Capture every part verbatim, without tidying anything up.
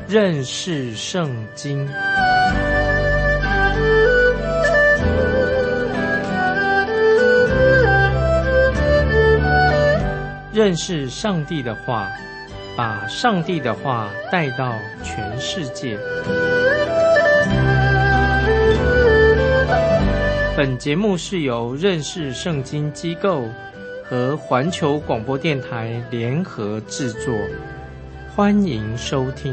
认识圣经。认识上帝的话，把上帝的话带到全世界。本节目是由认识圣经机构和环球广播电台联合制作，欢迎收听。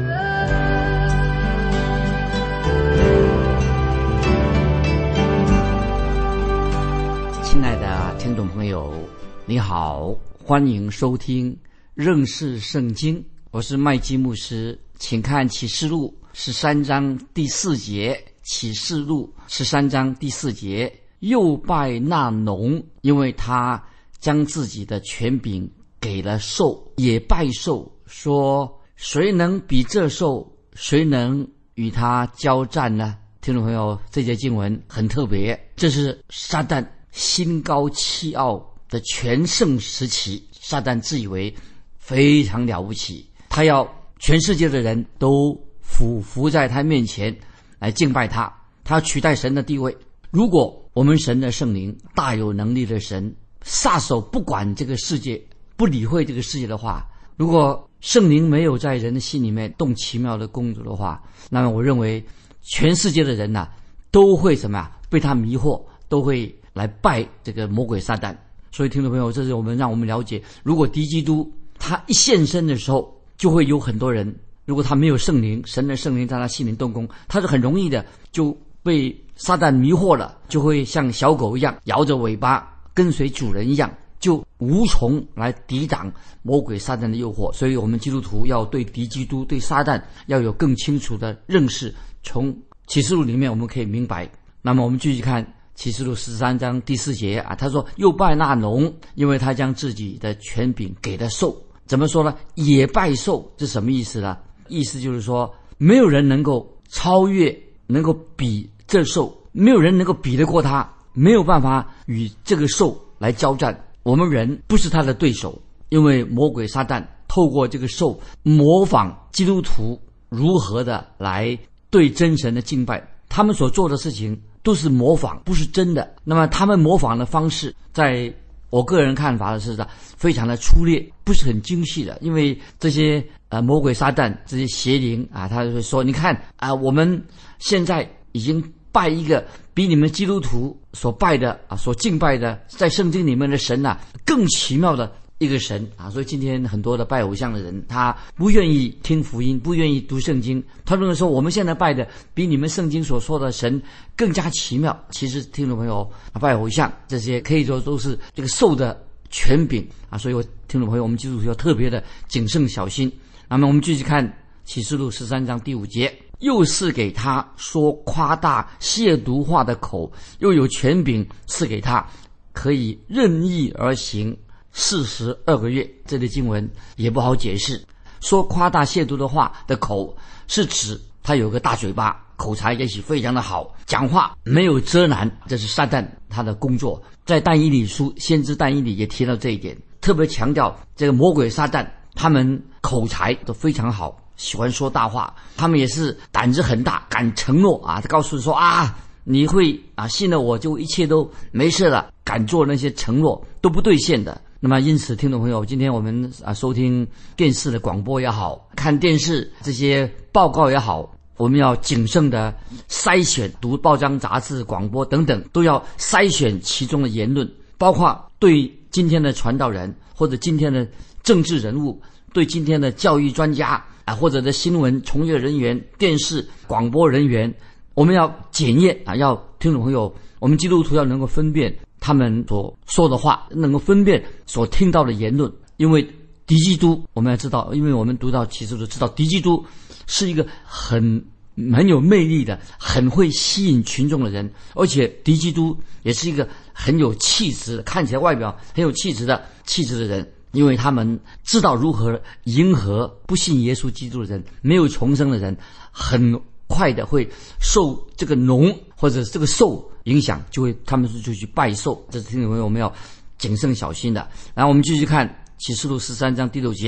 亲爱的听众朋友，你好，欢迎收听认识圣经，我是麦基牧师。请看启示录十三章第四节，启示录十三章第四节，又拜那龙，因为他将自己的权柄给了兽，也拜兽，说谁能比这兽，谁能与他交战呢？听众朋友，这节经文很特别，这是撒旦心高气傲的全盛时期。撒旦自以为非常了不起，他要全世界的人都俯伏在他面前来敬拜他，他要取代神的地位。如果我们神的圣灵，大有能力的神，撒手不管这个世界，不理会这个世界的话，如果圣灵没有在人的心里面动奇妙的工作的话，那么我认为全世界的人呐、啊，都会什么呀？被他迷惑，都会来拜这个魔鬼撒旦。所以听众朋友，这是我们让我们了解，如果敌基督他一现身的时候，就会有很多人，如果他没有圣灵，神的圣灵在他心灵动工，他是很容易的就被撒旦迷惑了，就会像小狗一样摇着尾巴跟随主人一样，就无从来抵挡魔鬼撒旦的诱惑。所以我们基督徒要对敌基督，对撒旦要有更清楚的认识。从启示录里面我们可以明白。那么我们继续看启示录十三章第四节啊，他说又拜那龙，因为他将自己的权柄给了兽。怎么说呢？也拜兽，这什么意思呢？意思就是说，没有人能够超越，能够比这兽，没有人能够比得过他，没有办法与这个兽来交战。我们人不是他的对手，因为魔鬼撒旦透过这个兽模仿基督徒如何的来对真神的敬拜，他们所做的事情都是模仿，不是真的。那么他们模仿的方式，在我个人看法的是非常的粗劣，不是很精细的。因为这些呃魔鬼撒旦这些邪灵啊，他就会说，你看啊、呃，我们现在已经拜一个比你们基督徒所拜的啊，所敬拜的，在圣经里面的神啊，更奇妙的一个神啊。所以今天很多的拜偶像的人，他不愿意听福音，不愿意读圣经，他认为说我们现在拜的比你们圣经所说的神更加奇妙。其实听众朋友，拜偶像这些可以说都是这个兽的权柄啊。所以我听众朋友，我们基督徒要特别的谨慎小心。那么我们继续看启示录十三章第五节，又是给他说夸大亵渎话的口，又有权柄赐给他，可以任意而行四十二个月。这类经文也不好解释。说夸大亵渎的话的口，是指他有个大嘴巴，口才也许非常的好，讲话没有遮拦，这是撒旦他的工作。在但以理书，先知但以理也提到这一点，特别强调这个魔鬼撒旦他们口才都非常好，喜欢说大话，他们也是胆子很大，敢承诺啊，他告诉说啊，你会啊信了我就一切都没事了，敢做那些承诺都不兑现的。那么因此听众朋友，今天我们啊收听电视的广播也好，看电视这些报告也好，我们要谨慎的筛选，读报章杂志广播等等，都要筛选其中的言论，包括对今天的传道人，或者今天的政治人物，对今天的教育专家啊，或者的新闻从业人员、电视广播人员，我们要检验啊，要听众朋友，我们基督徒要能够分辨他们所说的话，能够分辨所听到的言论。因为敌基督，我们要知道，因为我们读到启示录知道，敌基督是一个很很有魅力的，很会吸引群众的人，而且敌基督也是一个很有气质的，看起来外表很有气质的气质的人。因为他们知道如何迎合不信耶稣基督的人，没有重生的人，很快的会受这个龙或者这个兽影响，就会他们就去拜兽。这是听众朋友我们要谨慎小心的。然后我们继续看启示录十三章第六节，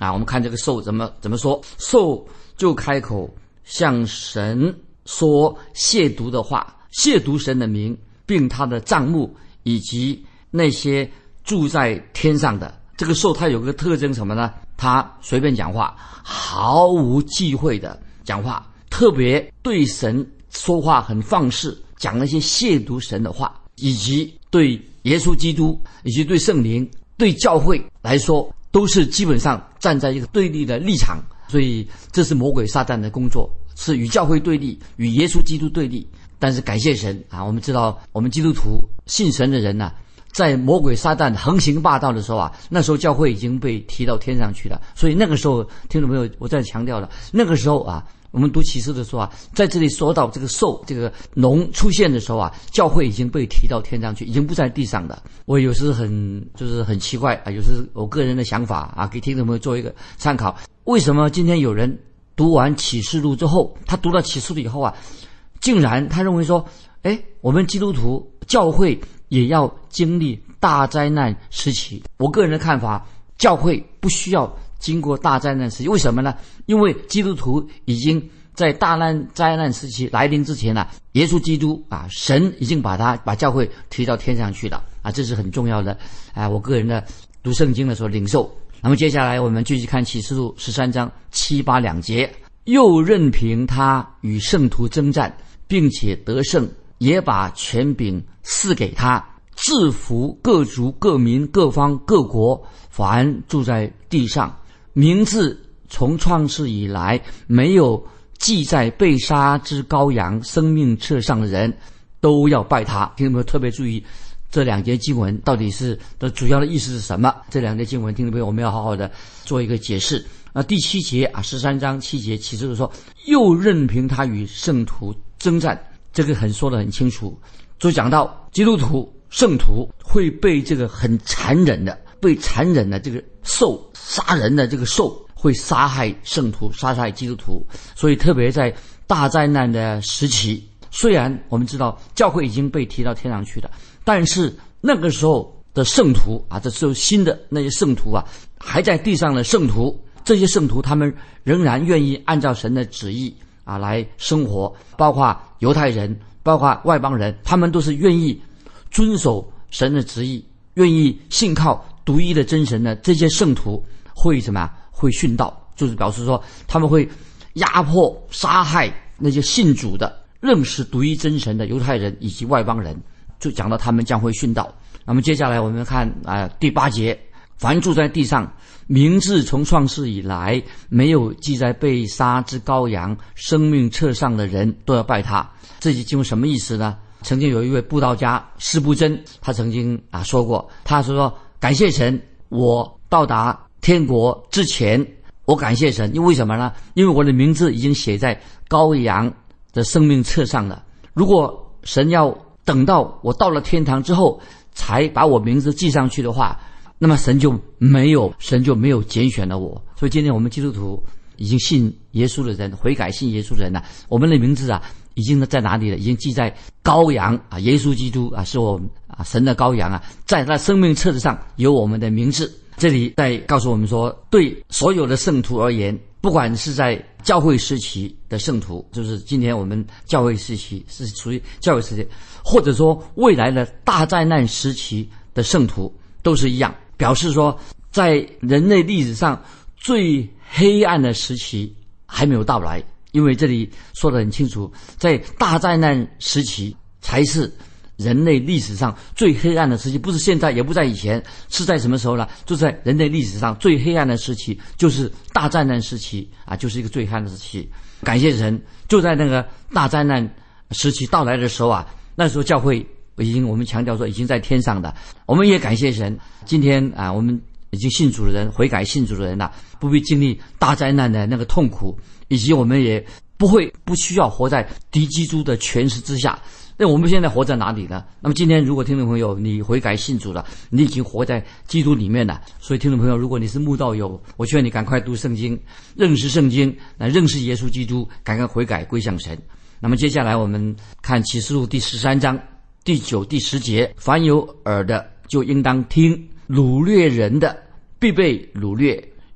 啊，我们看这个兽怎么怎么说，兽就开口向神说亵渎的话，亵渎神的名，并他的帐幕以及那些住在天上的。这个兽它有个特征什么呢？它随便讲话，毫无忌讳的讲话，特别对神说话很放肆，讲那些亵渎神的话，以及对耶稣基督以及对圣灵对教会来说都是基本上站在一个对立的立场。所以这是魔鬼撒旦的工作，是与教会对立，与耶稣基督对立。但是感谢神啊，我们知道我们基督徒信神的人呢、啊，在魔鬼撒旦横行霸道的时候啊，那时候教会已经被提到天上去了。所以那个时候听众朋友，我再强调了，那个时候啊，我们读启示的时候啊，在这里说到这个兽这个龙出现的时候啊，教会已经被提到天上去，已经不在地上的。我有时很就是很奇怪啊，有时我个人的想法啊，给听众朋友做一个参考。为什么今天有人读完启示录之后，他读了启示录以后啊，竟然他认为说，哎，我们基督徒教会也要经历大灾难时期。我个人的看法，教会不需要经过大灾难时期。为什么呢？因为基督徒已经在大难灾难时期来临之前呢、啊，耶稣基督啊，神已经把他把教会提到天上去了啊，这是很重要的啊。我个人的读圣经的时候领受。那么接下来我们继续看启示录十三章七八两节，又任凭他与圣徒征战，并且得胜，也把权柄赐给他，制服各族各民各方各国，凡住在地上，名字从创世以来没有记在被杀之羔羊生命册上的人，都要拜他。听众朋友特别注意这两节经文到底是的主要的意思是什么？这两节经文听众朋友我们要好好的做一个解释。那第七节啊，十三章七节启示说，又任凭他与圣徒征战，这个很说得很清楚，就讲到基督徒圣徒会被这个很残忍的被残忍的这个兽杀人的这个兽会杀害圣徒，杀害基督徒。所以特别在大灾难的时期，虽然我们知道教会已经被提到天上去了，但是那个时候的圣徒啊，这时候新的那些圣徒啊，还在地上的圣徒，这些圣徒他们仍然愿意按照神的旨意啊来生活，包括犹太人，包括外邦人，他们都是愿意遵守神的旨意，愿意信靠独一的真神的这些圣徒会什么？会殉道，就是表示说他们会压迫杀害那些信主的认识独一真神的犹太人以及外邦人，就讲到他们将会殉道。那么接下来我们看啊、呃、第八节，凡住在地上，名字从创世以来没有记在被杀之羔羊生命册上的人，都要拜他。这节经文什么意思呢？曾经有一位布道家施布真，他曾经啊说过，他说感谢神，我到达天国之前，我感谢神，因为什么呢？因为我的名字已经写在羔羊的生命册上了。如果神要等到我到了天堂之后才把我名字记上去的话，那么神就没有神就没有拣选了我。所以今天我们基督徒已经信耶稣的人，悔改信耶稣的人呢、啊，我们的名字啊已经在哪里了？已经记在羔羊啊，耶稣基督啊，是我们啊神的羔羊啊，在他生命册子上有我们的名字。这里在告诉我们说，对所有的圣徒而言，不管是在教会时期的圣徒，就是今天我们教会时期是属于教会时期，或者说未来的大灾难时期的圣徒，都是一样，表示说在人类历史上最黑暗的时期还没有到来。因为这里说得很清楚，在大灾难时期才是人类历史上最黑暗的时期，不是现在，也不在以前，是在什么时候呢？就在人类历史上最黑暗的时期，就是大灾难时期啊，就是一个最黑暗的时期。感谢神，就在那个大灾难时期到来的时候啊，那时候教会已经我们强调说已经在天上的。我们也感谢神，今天啊，我们已经信主的人，悔改信主的人呐、啊，不必经历大灾难的那个痛苦，以及我们也不会不需要活在敌基督的权势之下。那我们现在活在哪里呢？那么今天如果听众朋友你悔改信主了，你已经活在基督里面了。所以听众朋友，如果你是慕道友，我劝你赶快读圣经，认识圣经，来认识耶稣基督，赶快悔改归向神。那么接下来我们看启示录第十三章第九第十节，凡有耳的就应当听，掳掠人的必被掳掠，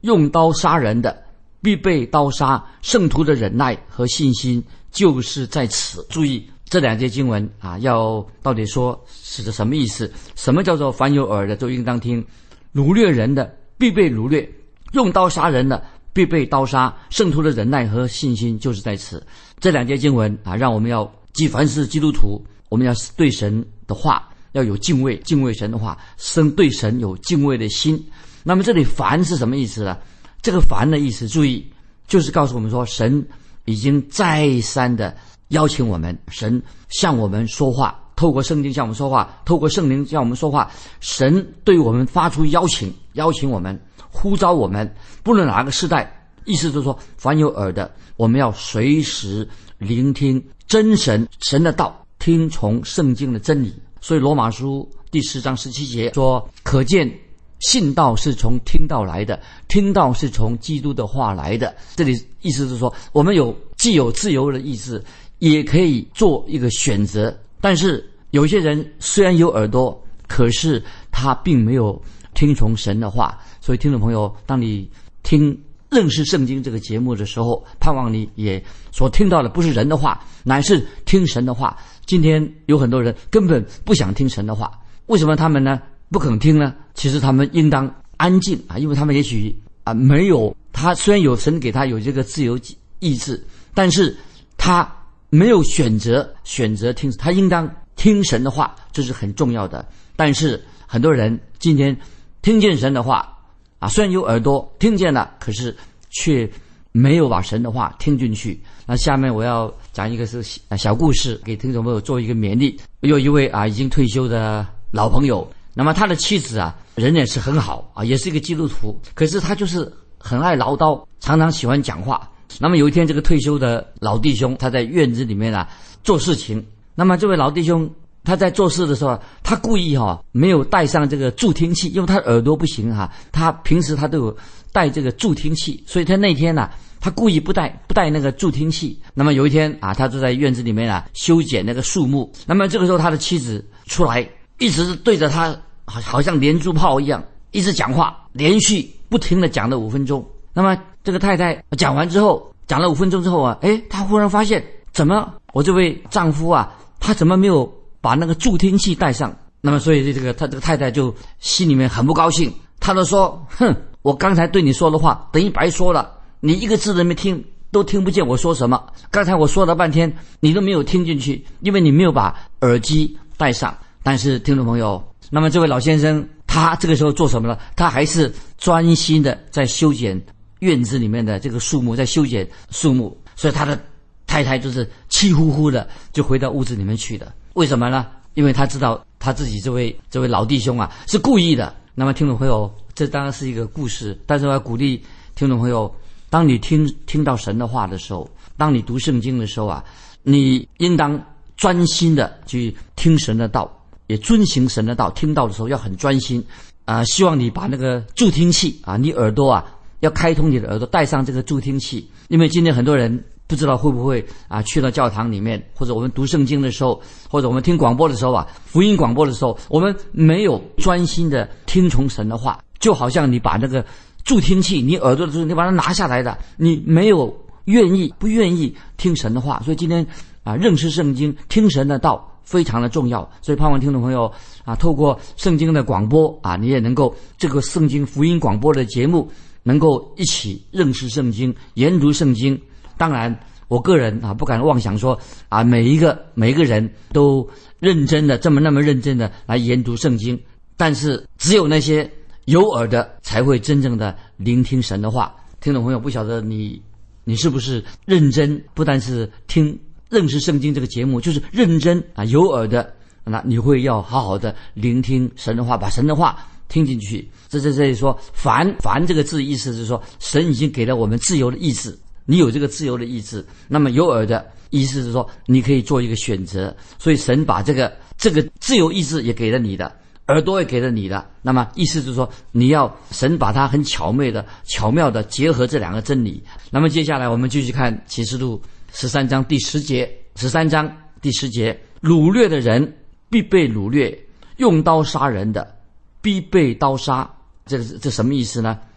用刀杀人的必被刀杀，圣徒的忍耐和信心就是在此。注意这两节经文啊，要到底说是的什么意思？什么叫做凡有耳的就应当听？掳掠人的必被掳掠，用刀杀人的必被刀杀，圣徒的忍耐和信心就是在此。这两节经文啊，让我们要既凡是基督徒，我们要对神的话要有敬畏，敬畏神的话，生对神有敬畏的心。那么这里凡是什么意思呢？这个凡的意思，注意，就是告诉我们说，神已经再三的邀请我们，神向我们说话，透过圣经向我们说话，透过圣灵向我们说话，神对我们发出邀请，邀请我们，呼召我们，不论哪个世代，意思就是说，凡有耳的，我们要随时聆听真神神的道，听从圣经的真理。所以罗马书第十章十七节说，可见信道是从听道来的，听道是从基督的话来的。这里意思是说，我们有既有自由的意志，也可以做一个选择。但是有些人虽然有耳朵，可是他并没有听从神的话。所以听众朋友，当你听认识圣经这个节目的时候，盼望你也所听到的不是人的话，乃是听神的话。今天有很多人根本不想听神的话，为什么他们呢不肯听呢？其实他们应当安静啊，因为他们也许啊没有，他虽然有神给他有这个自由意志，但是他没有选择选择听，他应当听神的话，这是很重要的。但是很多人今天听见神的话啊，虽然有耳朵听见了，可是却没有把神的话听进去。那下面我要讲一个是小故事，给听众朋友做一个勉励。有一位啊已经退休的老朋友，那么他的妻子啊人也是很好啊，也是一个基督徒，可是他就是很爱唠叨，常常喜欢讲话。那么有一天，这个退休的老弟兄他在院子里面啊做事情，那么这位老弟兄他在做事的时候，他故意哈、哦、没有带上这个助听器，因为他耳朵不行哈、啊，他平时他都有带这个助听器，所以他那天呢、啊，他故意不带不带那个助听器。那么有一天啊，他就在院子里面啊修剪那个树木。那么这个时候，他的妻子出来，一直对着他好好像连珠炮一样，一直讲话，连续不停的讲了五分钟。那么这个太太讲完之后，讲了五分钟之后啊，诶，她忽然发现，怎么我这位丈夫啊，他怎么没有把那个助听器带上？那么所以这个他这个太太就心里面很不高兴，她就说：哼，我刚才对你说的话等于白说了，你一个字都没听，都听不见我说什么。刚才我说了半天，你都没有听进去，因为你没有把耳机带上。但是听众朋友，那么这位老先生他这个时候做什么呢？他还是专心的在修剪院子里面的这个树木，在修剪树木。所以他的太太就是气呼呼的就回到屋子里面去了。为什么呢？因为他知道他自己这位这位老弟兄啊是故意的。那么听众朋友，这当然是一个故事，但是我要鼓励听众朋友，当你听听到神的话的时候，当你读圣经的时候啊，你应当专心的去听神的道，也遵行神的道。听到的时候要很专心啊、呃，希望你把那个助听器啊，你耳朵啊要开通你的耳朵，带上这个助听器。因为今天很多人不知道会不会啊去到教堂里面，或者我们读圣经的时候，或者我们听广播的时候啊，福音广播的时候，我们没有专心的听从神的话，就好像你把那个助听器，你耳朵的助听器，你把它拿下来的，你没有愿意不愿意听神的话。所以今天啊，认识圣经，听神的道非常的重要。所以盼望听众朋友啊，透过圣经的广播啊，你也能够这个圣经福音广播的节目，能够一起认识圣经，研读圣经。当然我个人啊不敢妄想说啊每一个每一个人都认真的这么那么认真的来研读圣经，但是只有那些有耳的才会真正的聆听神的话。听众朋友，不晓得你你是不是认真，不但是听认识圣经这个节目，就是认真啊有耳的，那你会要好好的聆听神的话，把神的话听进去。这在这里说凡凡这个字意思是说，神已经给了我们自由的意志，你有这个自由的意志。那么有耳的意思是说，你可以做一个选择。所以神把这个这个自由意志也给了你的，耳朵也给了你的。那么意思就是说，你要神把它很巧妙的巧妙的结合这两个真理。那么接下来我们继续看启示录十三章第十节，十三章第十节，掳掠的人必被掳掠，用刀杀人的必被刀杀。这这什么意思呢？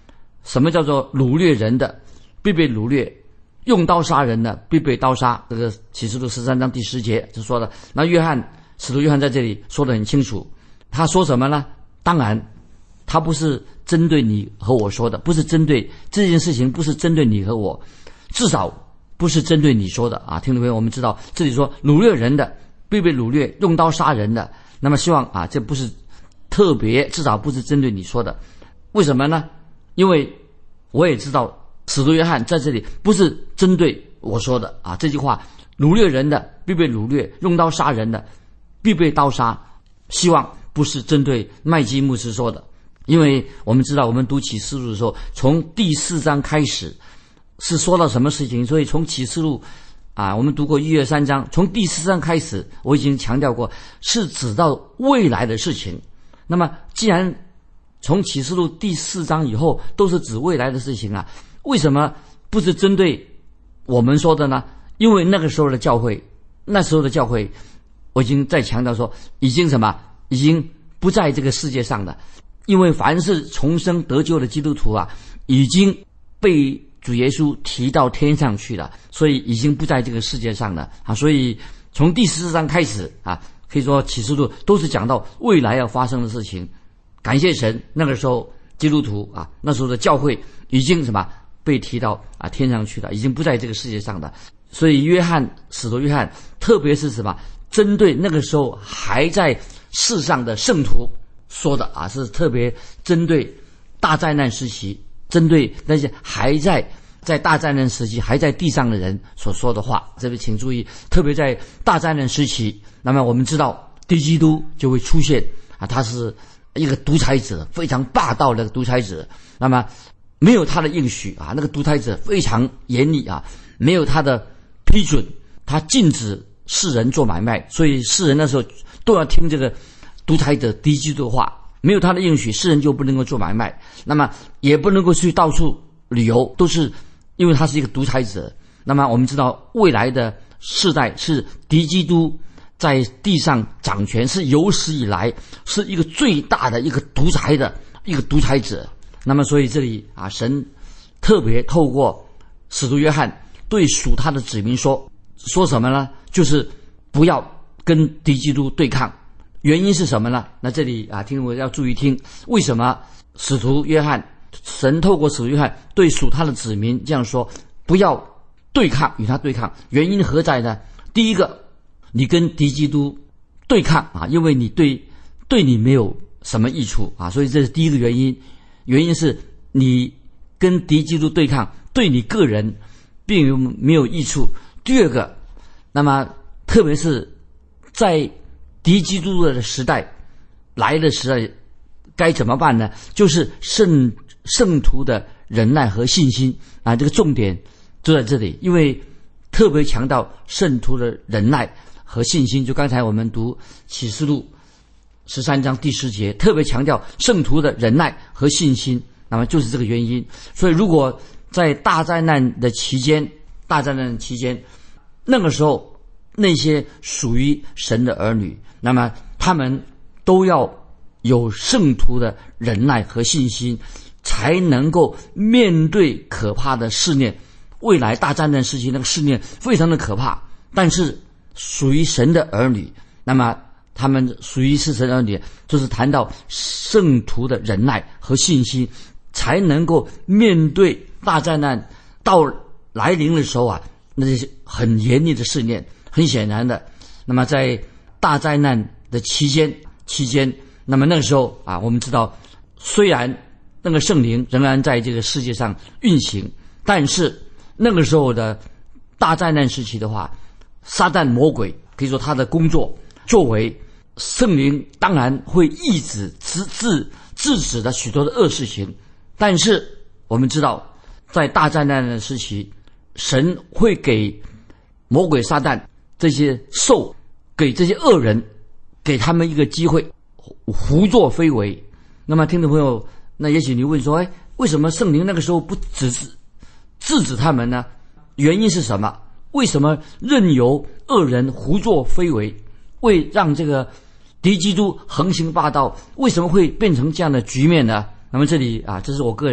什么叫做掳掠人的必被掳掠，用刀杀人的必被刀杀。这个启示录十三章第十节就说了。那约翰使徒约翰在这里说得很清楚，他说什么呢？当然他不是针对你和我说的，不是针对这件事情，不是针对你和我，至少不是针对你说的啊。听众朋友，我们知道这里说掳掠人的必被掳掠，用刀杀人的，那么希望啊，这不是特别，至少不是针对你说的。为什么呢？因为我也知道使徒约翰在这里不是针对我说的啊，这句话掳掠人的必被掳掠，用刀杀人的必被刀杀，希望不是针对麦基牧师说的。因为我们知道我们读启示录的时候，从第四章开始是说到什么事情，所以从启示录啊，我们读过一二三章，从第四章开始我已经强调过是指到未来的事情。那么既然从启示录第四章以后都是指未来的事情啊，为什么不是针对我们说的呢？因为那个时候的教会，那时候的教会我已经在强调说已经什么已经不在这个世界上了。因为凡是重生得救的基督徒啊，已经被主耶稣提到天上去了，所以已经不在这个世界上了啊。所以从第十四章开始啊，可以说启示录都是讲到未来要发生的事情。感谢神，那个时候基督徒啊，那时候的教会已经什么被提到啊天上去了，已经不在这个世界上了。所以约翰使徒约翰特别是什么针对那个时候还在世上的圣徒说的啊，是特别针对大灾难时期，针对那些还在在大灾难时期还在地上的人所说的话。这边请注意，特别在大灾难时期，那么我们知道敌基督就会出现啊，他是一个独裁者，非常霸道的独裁者。那么没有他的应许啊，那个独裁者非常严厉啊，没有他的批准，他禁止世人做买卖，所以世人那时候都要听这个独裁者敌基督的话，没有他的应许，世人就不能够做买卖，那么也不能够去到处旅游，都是因为他是一个独裁者。那么我们知道未来的世代是敌基督在地上掌权，是有史以来是一个最大的一个独裁的一个独裁者。那么所以这里啊，神特别透过使徒约翰对属他的子民说说什么呢？就是不要跟敌基督对抗。原因是什么呢？那这里啊，听我要注意听，为什么使徒约翰，神透过使徒约翰对属他的子民这样说，不要对抗，与他对抗。原因何在呢？第一个，你跟敌基督对抗啊，因为你对对你没有什么益处啊，所以这是第一个原因。原因是你跟敌基督对抗，对你个人并没有益处。第二个，那么特别是在敌基督的时代来的时代该怎么办呢？就是圣圣徒的忍耐和信心啊，这个重点就在这里，因为特别强调圣徒的忍耐和信心。就刚才我们读启示录十三章第十节，特别强调圣徒的忍耐和信心，那么就是这个原因。所以如果在大灾难的期间，大灾难的期间，那个时候那些属于神的儿女，那么他们都要有圣徒的忍耐和信心，才能够面对可怕的试炼。未来大灾难时期那个试炼非常的可怕，但是属于神的儿女，那么他们属于是神的儿女，就是谈到圣徒的忍耐和信心，才能够面对大灾难到来临的时候啊，那些很严厉的试炼。很显然的，那么在大灾难的期间期间，那么那个时候啊，我们知道虽然那个圣灵仍然在这个世界上运行，但是那个时候的大灾难时期的话，撒旦魔鬼可以说他的工作作为，圣灵当然会抑制制制制止的许多的恶事情，但是我们知道在大灾难的时期，神会给魔鬼撒旦这些兽，给这些恶人，给他们一个机会胡作非为。那么听众朋友，那也许你问说，哎，为什么圣灵那个时候不制止制止他们呢？原因是什么？为什么任由恶人胡作非为，为让这个敌基督横行霸道，为什么会变成这样的局面呢？那么这里啊，这是我个人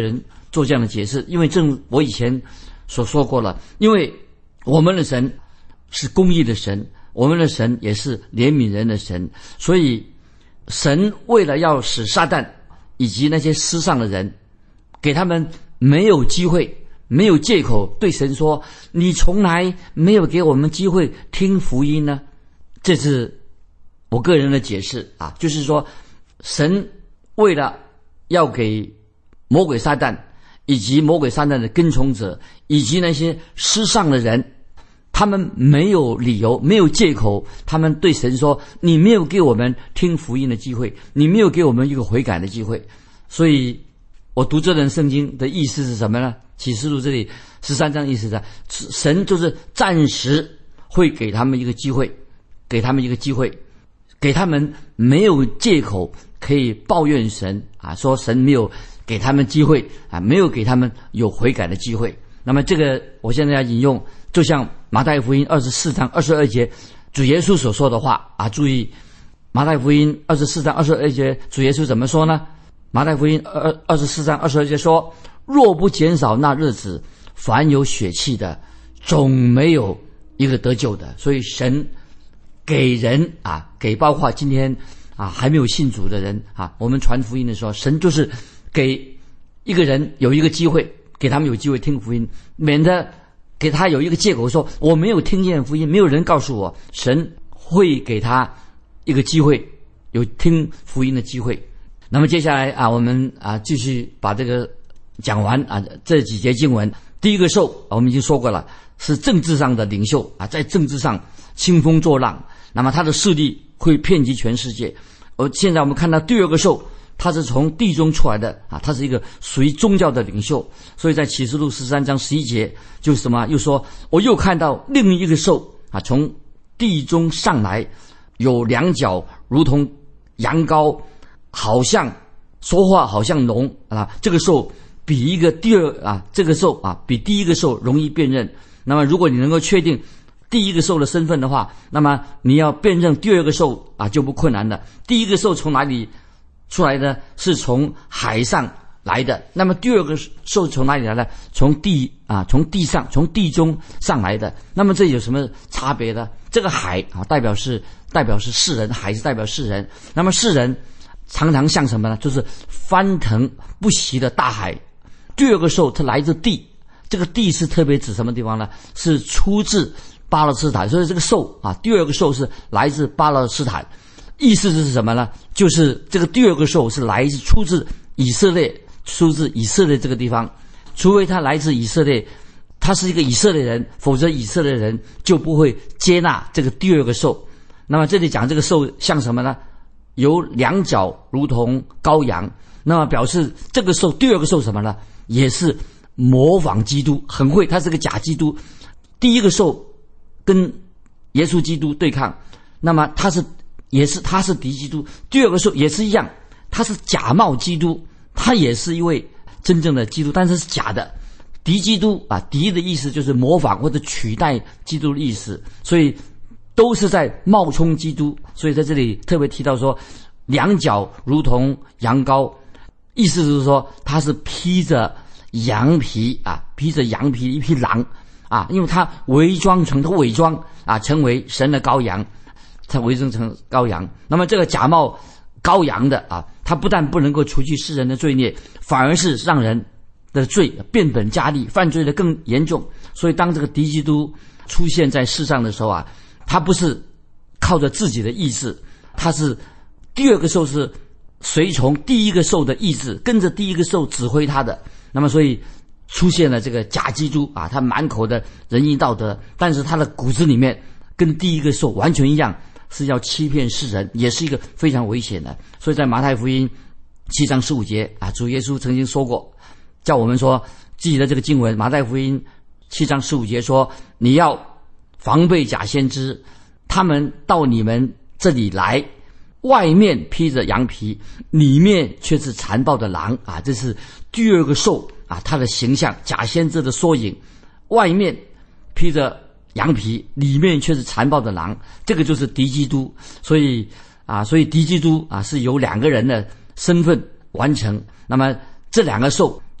做这样的解释，因为正我以前所说过了，因为我们的神是公义的神，我们的神也是怜悯人的神，所以神为了要使撒旦以及那些世上的人，给他们没有机会，没有借口对神说你从来没有给我们机会听福音呢，这是我个人的解释啊，就是说神为了要给魔鬼撒旦以及魔鬼撒旦的跟从者以及那些世上的人，他们没有理由，没有借口，他们对神说你没有给我们听福音的机会，你没有给我们一个悔改的机会。所以我读这段圣经的意思是什么呢？启示录这里十三章意思是神就是暂时会给他们一个机会，给他们一个机会，给他们没有借口可以抱怨神啊，说神没有给他们机会啊，没有给他们有悔改的机会。那么这个我现在要引用，就像马太福音二十四章二十二节主耶稣所说的话啊，注意马太福音二十四章二十二节主耶稣怎么说呢？马太福音二二十四章二十二节说，若不减少那日子，凡有血气的总没有一个得救的。所以神给人啊，给包括今天啊还没有信主的人啊，我们传福音的时候，神就是给一个人有一个机会，给他们有机会听福音，免得给他有一个借口说我没有听见福音，没有人告诉我。神会给他一个机会，有听福音的机会。那么接下来啊，我们啊继续把这个讲完啊，这几节经文。第一个兽我们已经说过了，是政治上的领袖啊，在政治上兴风作浪，那么他的势力会遍及全世界。而现在我们看到第二个兽，他是从地中出来的啊，他是一个属于宗教的领袖。所以在启示录十三章十一节就是什么，又说我又看到另一个兽啊，从地中上来，有两脚如同羊羔，好像说话好像龙啊，这个兽比一个第二啊，这个兽啊比第一个兽容易辨认。那么如果你能够确定第一个兽的身份的话，那么你要辨认第二个兽啊就不困难了。第一个兽从哪里出来的？是从海上来的。那么第二个兽从哪里来的？从地啊，从地上，从地中上来的。那么这有什么差别呢？这个海啊，代表是代表是世人，海是代表世人。那么世人常常像什么呢？就是翻腾不息的大海。第二个兽它来自地，这个地是特别指什么地方呢？是出自巴勒斯坦。所以这个兽啊，第二个兽是来自巴勒斯坦。意思是什么呢？就是这个第二个兽是来自出自以色列，出自以色列这个地方。除非他来自以色列，他是一个以色列人，否则以色列人就不会接纳这个第二个兽。那么这里讲这个兽像什么呢？有两脚如同羔羊，那么表示这个兽第二个兽什么呢？也是模仿基督，很会，他是个假基督。第一个兽跟耶稣基督对抗，那么他是也是他是敌基督。第二个兽也是一样，他是假冒基督，他也是一位真正的基督，但是是假的。敌基督啊，敌的意思就是模仿或者取代基督的意思，所以都是在冒充基督。所以在这里特别提到说，两脚如同羊羔，意思就是说他是披着羊皮啊，披着羊皮一匹狼啊，因为他伪装成他伪装啊，成为神的羔羊，他伪装成羔羊。那么这个假冒羔羊的啊，他不但不能够除去世人的罪孽，反而是让人的罪变本加厉，犯罪的更严重。所以当这个敌基督出现在世上的时候啊，他不是靠着自己的意志，他是第二个兽是随从第一个兽的意志，跟着第一个兽指挥他的。那么所以出现了这个假基督啊，他满口的仁义道德，但是他的骨子里面跟第一个兽完全一样，是要欺骗世人，也是一个非常危险的。所以在马太福音七章十五节啊，主耶稣曾经说过，叫我们说记得这个经文，马太福音七章十五节说，你要防备假先知，他们到你们这里来，外面披着羊皮，里面却是残暴的狼啊！这是第二个兽啊，他的形象，假先知的缩影。外面披着羊皮，里面却是残暴的狼，这个就是敌基督。所以啊，所以敌基督啊是由两个人的身份完成。那么这两个兽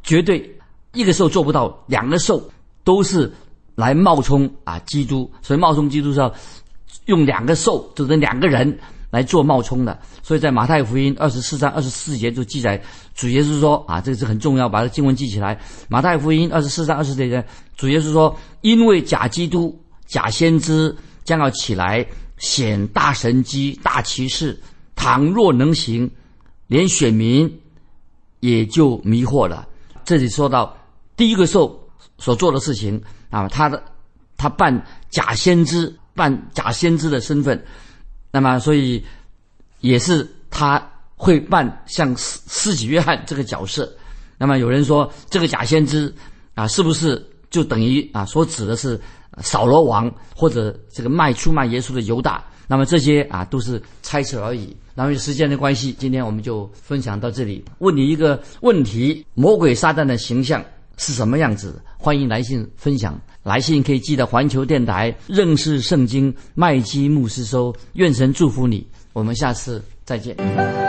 绝对一个兽做不到，两个兽都是来冒充啊基督，所以冒充基督是要用两个兽，就是两个人来做冒充的。所以在马太福音二十四章二十四节就记载，主耶稣说啊，这个是很重要，把这经文记起来。马太福音二十四章二十四节，主耶稣说，因为假基督、假先知将要起来，显大神机、大奇事，倘若能行，连选民也就迷惑了。这里说到第一个兽所做的事情啊，他的他扮假先知，扮假先知的身份，那么所以也是他会扮像施施洗约翰这个角色。那么有人说这个假先知啊，是不是就等于啊所指的是扫罗王或者这个卖出卖耶稣的犹大？那么这些啊都是猜测而已。然后时间的关系，今天我们就分享到这里。问你一个问题：魔鬼撒旦的形象是什么样子？欢迎来信分享。来信可以寄到环球电台认识圣经麦基牧师收。愿神祝福你，我们下次再见。